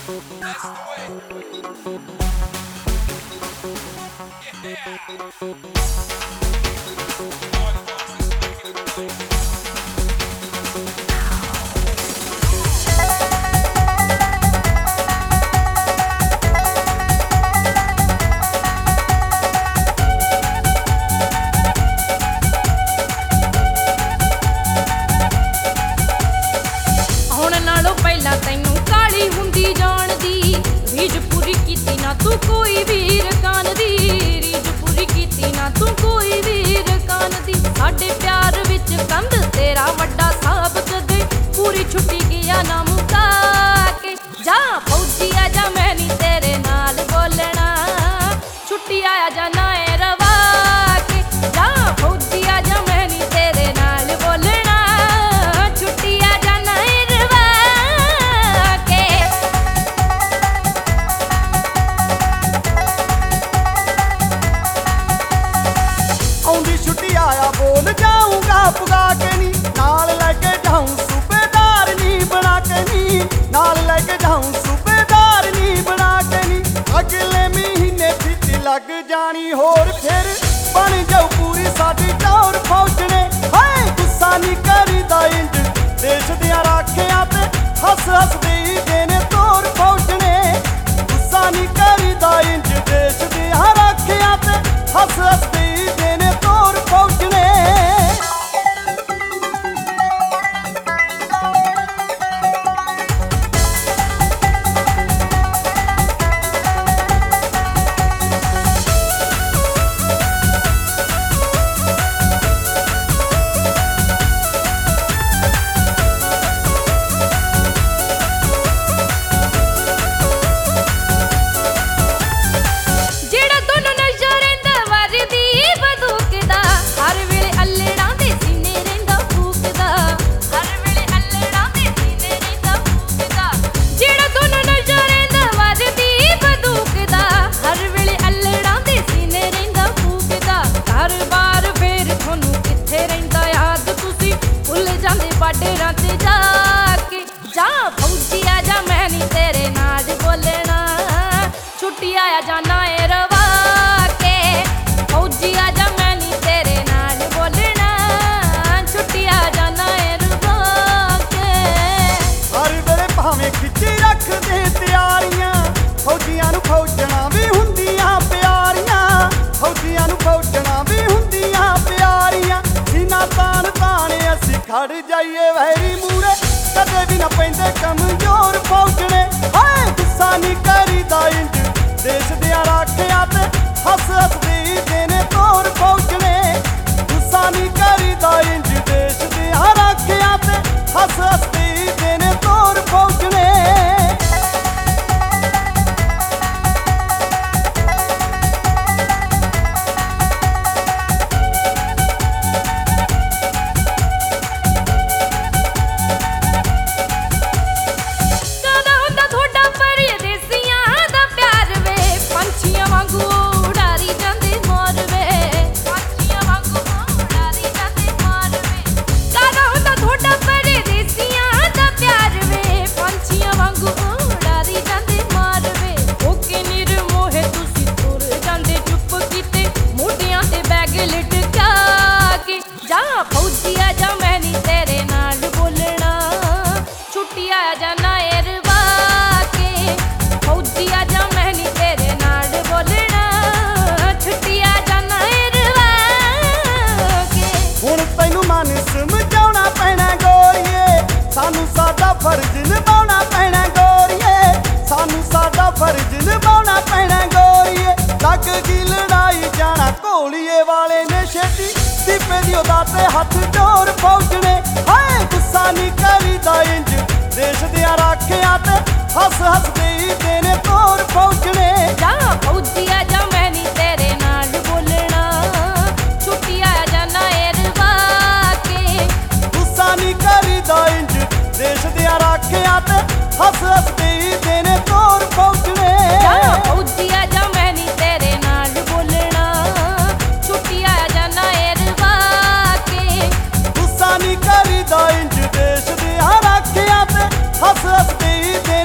That's the way. Yeah. Party folks is back in the place. ਤੈਨੂੰ ਕਾਲੀ ਹੁੰਦੀ ਜਾਣਦੀ ਰੀਝ ਪੂਰੀ ਕੀਤੀ ਨਾ ਤੂੰ ਕੋਈ ਵੀਰ ਕਾਨ ਦੀ ਰੀਝ ਪੂਰੀ ਕੀਤੀ ਨਾ ਤੂੰ ਕੋਈ ਵੀਰ ਕਾਨ ਦੀ ਸਾਡੇ ਪਿਆਰ ਵਿੱਚ ਕੰਧ ਤੇਰਾ ਵੱਡਾ ਸਾਬਤ ਦੇ ਪੂਰੀ ਛੁੱਟੀ ਗਿਆ ਨਾ ਮੁਕਾ ਕੇ ਜਾ ਫੌਜੀ ਆ ਜਾ ਮੈਂ ਨਹੀਂ ਤੇਰੇ ਨਾਲ ਬੋਲਣਾ ਛੁੱਟੀ ਆਇਆ ਜਾ ਨਾ ਏ ਰਵਾ ਕੇ ਜਾ ਫੌਜੀ ਆ ਜਾ ਮੈਂ ਨਹੀਂ ਤੇਰੇ ਨਾਲ ਬੋਲਣਾ ਛੁੱਟੀ ਆ ਜਾ ਨਾ आया बोल जाऊंगा पुगा के नी नाल लेके जाऊं सूबेदार नी बना के नी नाल लेके जाऊं सूबेदार नी बना के नी अगले महीने फिट लग जानी होर फिर बन जाऊ पूरी साडी टौर फौजने हाय गुस्सा नी करीदा इंज देश दियां राखियां ते हस हस देई देने तोर फौजने गुस्सा नी करीदा इंज देश दियां राखियां ते हस हस देई देने तोर फौजने ਬਾਡਰਾਂ ਤੇ ਜਾ ਕੇ ਜਾ ਫੌਜੀ ਆ ਜਾ ਮੈਂ ਨਹੀਂ ਤੇਰੇ ਨਾਲ ਬੋਲਣਾ ਛੁੱਟੀ ਆਇਆ ਜਾਨਾ ਏ ਰਵਾ ਕੇ ਫੌਜੀ ਆ ਜਾ ਮੈਂ ਨਹੀਂ ਤੇਰੇ ਨਾਲ ਬੋਲਣਾ ਛੁੱਟੀ ਆ ਜਾਨਾ ਏ ਰਵਾ ਕੇ ਹਰ ਵੇਲੇ ਭਾਵੇਂ ਖਿੱਚੀ ਰੱਖਦੇ ਤਿਆਰੀਆਂ ਫੌਜੀਆਂ ਨੂੰ ਫੌਜਣਾ ਵੀ ਹੁੰਦੀਆਂ ਪਿਆਰੀਆਂ ਫੌਜੀਆਂ ਨੂੰ ਫੌਜਣਾ ਵੀ ਹੁੰਦੀਆਂ ਪਿਆਰੀਆਂ ਜਿਨ੍ਹਾਂ ਤਾਣ ਤਾਣੇ ਅਸੀਂ ਖੜ ਜਾਈਏ ਵੈਰੀ ਮੂਰੇ ਕਦੇ ਵੀ ਨਾ ਪੈਂਦੇ ਕਮਜ਼ੋਰ ਫੌਜਣੇ ਹਾਏ ਗੁੱਸਾ ਨਹੀਂ ਕਰੀਦਾ ਇੰਜ ਦੇਸ਼ ਦਿਆਂ ਰਾਖਿਆਂ ਤੇ ਹੱਸ ਹੱਸ ਦੇਈ ਦੇਣੇ ਤੋਰ ਫੌਜਣੇ ਗੁੱਸਾ ਨਹੀਂ ਕਰੀਦਾ ਇੰਜ ਦੇਸ਼ ਦਿਆਂ ਰਾਖਿਆਂ ਤੇ ਹੱਸ ਹੱਸ ਦੇਈ ਦੇਣੇ ਤੋਰ ਫੌਜਣੇ ਫੌਜੀ ਆ ਜਾ ਮੈਂ ਨਹੀਂ ਤੇਰੇ ਨਾਲ ਬੋਲਣਾ ਛੁੱਟੀ ਆ ਜਾਨਾ ਏ ਰਵਾ ਕੇ ਫੌਜੀ ਆ ਜਾ ਮੈਂ ਨਹੀਂ ਤੇਰੇ ਨਾਲ ਬੋਲਣਾ ਛੁੱਟੀ ਆ ਜਾਨਾ ਏ ਰਵਾ ਕੇ ਹੁਣ ਤੈਨੂੰ ਮਨ ਸਮਝਾਉਣਾ ਪੈਣਾ ਗੋਰੀਏ ਸਾਨੂੰ ਸਾਡਾ ਫਰਜ਼ ਨਿਭਾਉਣਾ ਪੈਣਾ ਗੋਰੀਏ ਸਾਨੂੰ ਸਾਡਾ ਫਰਜ਼ ਨਿਭਾਉਣਾ ਪੈਣਾ ਗੋਰੀਏ ਲੱਗ ਗਈ ਲੜਾਈ ਜਾਣਾ ਘੋਲੀਏ ਵਾਲੇ ਨੇ ਛੇਤੀ ਦੀਪੇ ਦੀ ਉਹਦਾ ਤੇ ਹੱਥ ਜੋੜ ਫੌਜਣੇ ਹਾਏ ਗੁੱਸਾ ਨਹੀਂ ਕਰੀਦਾ ਇੰਜ ਦੇਸ਼ ਦਿਆਂ ਰਾਖਿਆਂ ਤੇ ਹੱਸ ਹੱਸ ਦੇਈ ਦੇਣੇ ਤੋਰ ਫੌਜਣੇ ਜਾ ਫੌਜੀ ਆ ਜਾ ਮੈਂ ਨਹੀਂ ਤੇਰੇ ਨਾਲ ਬੋਲਣਾ ਛੁੱਟੀ ਆ ਜਾਨਾ ਏ ਰਵਾ ਕੇ ਗੁੱਸਾ ਨਹੀਂ ਕਰੀਦਾ ਇੰਜ ਦੇਸ਼ ਦਿਆਂ ਰਾਖਿਆਂ ਤੇ ਹੱਸ ਹੱਸ ਦੇਈ ਦੇਣੇ ਤੋਰ ਫੌਜਣੇ ਜਾ ਫੌਜੀ ਆ ਜਾ ਮੈਂ ਨਹੀਂ ਤੇਰੇ ਨਾਲ ਬੋਲਣਾ ਛੁੱਟੀ ਆ ਜਾਨਾ ਏ ਗੁੱਸਾ ਨਹੀਂ ਕਰੀਦਾ ਇੰਜ ਦੇਸ਼ ਦਿਆਂ ਰਾਖਿਆਂ ਤੇ ਹੱਸ ਹੱਸ ਦੇਈ ਦੇ